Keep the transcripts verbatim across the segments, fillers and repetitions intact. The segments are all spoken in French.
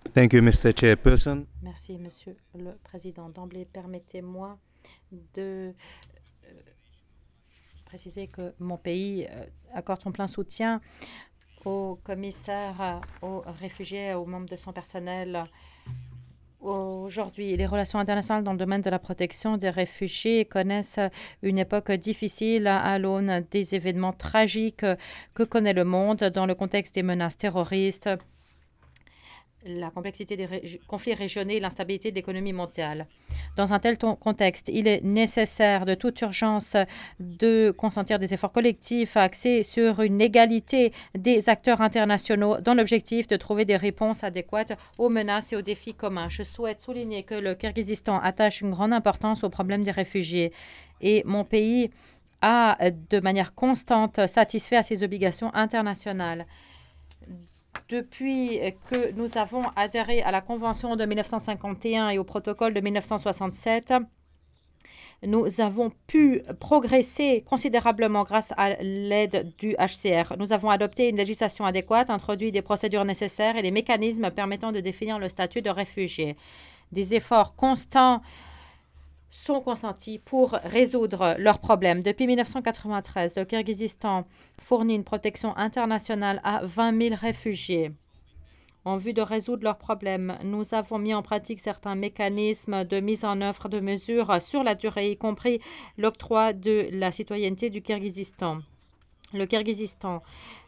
Thank you, mister Chairperson. Merci, Monsieur le Président. D'emblée, permettez-moi de euh, préciser que mon pays euh, accorde son plein soutien au commissaire, aux réfugiés, aux membres de son personnel. Aujourd'hui, les relations internationales dans le domaine de la protection des réfugiés connaissent une époque difficile à l'aune des événements tragiques que connaît le monde dans le contexte des menaces terroristes, la complexité des ré conflits régionaux et l'instabilité de l'économie mondiale. Dans un tel contexte, il est nécessaire de toute urgence de consentir des efforts collectifs axés sur une égalité des acteurs internationaux dans l'objectif de trouver des réponses adéquates aux menaces et aux défis communs. Je souhaite souligner que le Kirghizistan attache une grande importance au problème des réfugiés et mon pays a de manière constante satisfait à ses obligations internationales. Depuis que nous avons adhéré à la Convention de mille neuf cent cinquante et un et au protocole de mille neuf cent soixante-sept, nous avons pu progresser considérablement grâce à l'aide du H C R. Nous avons adopté une législation adéquate, introduit des procédures nécessaires et des mécanismes permettant de définir le statut de réfugié. Des efforts constants sont consentis pour résoudre leurs problèmes. Depuis mille neuf cent quatre-vingt-treize, le Kirghizistan fournit une protection internationale à vingt mille réfugiés. En vue de résoudre leurs problèmes, nous avons mis en pratique certains mécanismes de mise en œuvre de mesures sur la durée, y compris l'octroi de la citoyenneté du Kirghizistan. Le Kirghizistan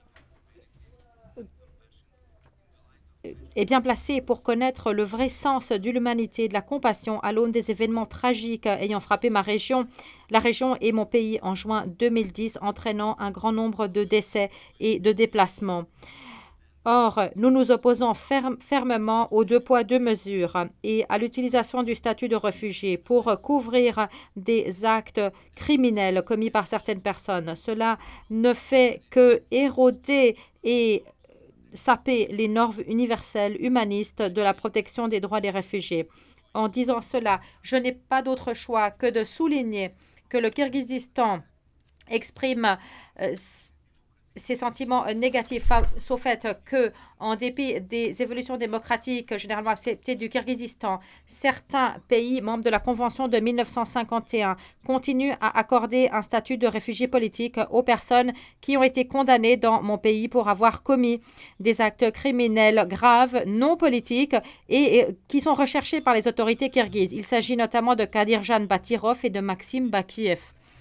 est bien placé pour connaître le vrai sens de l'humanité et de la compassion à l'aune des événements tragiques ayant frappé ma région, la région et mon pays en juin deux mille dix, entraînant un grand nombre de décès et de déplacements. Or, nous nous opposons ferme, fermement aux deux poids, deux mesures et à l'utilisation du statut de réfugié pour couvrir des actes criminels commis par certaines personnes. Cela ne fait que éroder et saper les normes universelles humanistes de la protection des droits des réfugiés. En disant cela, je n'ai pas d'autre choix que de souligner que le Kirghizistan exprime euh, ces sentiments négatifs face au fait que, en dépit des évolutions démocratiques généralement acceptées du Kirghizistan, certains pays membres de la Convention de mille neuf cent cinquante et un continuent à accorder un statut de réfugié politique aux personnes qui ont été condamnées dans mon pays pour avoir commis des actes criminels graves, non politiques et qui sont recherchés par les autorités kirghizes. Il s'agit notamment de Kadirjan Batyrov et de Maxime Bakiev.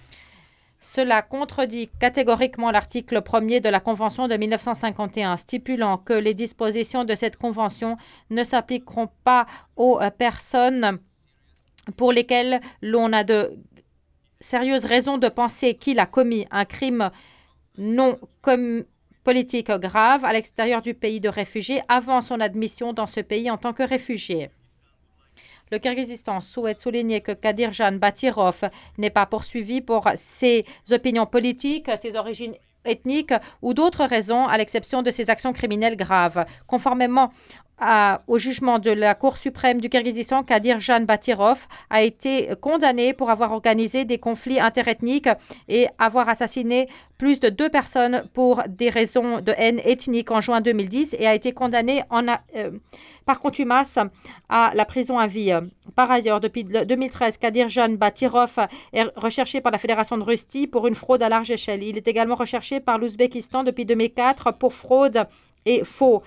Cela contredit catégoriquement l'article premier de la Convention de mille neuf cent cinquante et un, stipulant que les dispositions de cette convention ne s'appliqueront pas aux personnes pour lesquelles l'on a de sérieuses raisons de penser qu'il a commis un crime non comme politique grave à l'extérieur du pays de réfugié avant son admission dans ce pays en tant que réfugié. Le Kirghizistan souhaite souligner que Kadirjan Batyrov n'est pas poursuivi pour ses opinions politiques, ses origines ethniques ou d'autres raisons, à l'exception de ses actions criminelles graves. Conformément à, au jugement de la Cour suprême du Kirghizistan, Kadirjan Batyrov a été condamné pour avoir organisé des conflits interethniques et avoir assassiné plus de deux personnes pour des raisons de haine ethnique en juin deux mille dix et a été condamné en, euh, par contumace à la prison à vie. Par ailleurs, depuis deux mille treize, Kadirjan Batyrov est recherché par la Fédération de Russie pour une fraude à large échelle. Il est également recherché par l'Ouzbékistan depuis deux mille quatre pour fraude et faux.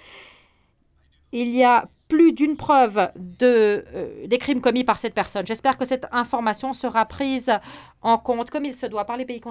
Il y a plus d'une preuve de, euh, des crimes commis par cette personne. J'espère que cette information sera prise en compte comme il se doit par les pays concernés.